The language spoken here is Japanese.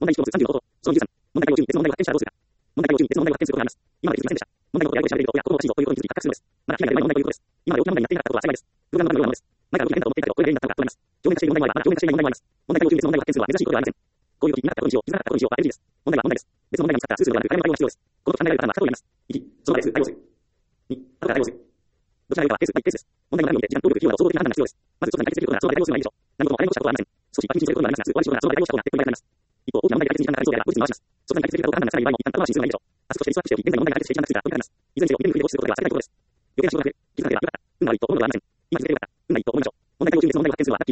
問題1項目36項。その13。問題1項別の問題を発見したらどうするか。問題1項別の問題を発見することがあります。今まで気づきませんでした。問題5やりごとで調べていることや、子供が指示をということに気づき発覚するのです。まだ決められない問題ということです。今まで大きな問題になっていなかったことは幸いです。プログラムのようなものです。前から動きが変だと思っていたけど、これで変だったのかと思います。上面化している問題もあれば、まだ上面化していない問題もあります。問題5別の問題を発見するのは珍しいことではありません。こういう時、気づかなかったことにしよう、気づかなかったことにしようは NG です。問題は問題です。別の問題が見つかったらすぐそれをやる。誰も対応が必要です。この考えられるパターンは過去にあります。1、その場です。対応する。2、後から対応する。どちらがいいかはケースバイケースです。問題の中身を見て、時間、労力、費用など総合的な判断が必要です。まず、一つに解決できることならその場で対応するのがいいでしょう。何事もあれもしたことはありません。少し気にすることがありますが、すぐ終わりそうならその場で対応したことが結構になります。一方、大きな問題で解決に時間がかかりそうであれば、後日に回します。その際に解決できたことを判断がつかない場合も一旦後回しにするのがいいでしょう。タスクとしてリストアップしておき、現在の問題が解決して時間がついたら取り掛かります。いずれにせよ、見てみるふりで放置することでは避けたいところです。余計な仕事が増える。気づかなければよかった。運が悪いと思うのではありません。今気づけてよかった。運がいいと思いましょう。問題対応中に別の問題を発見するのはラッキー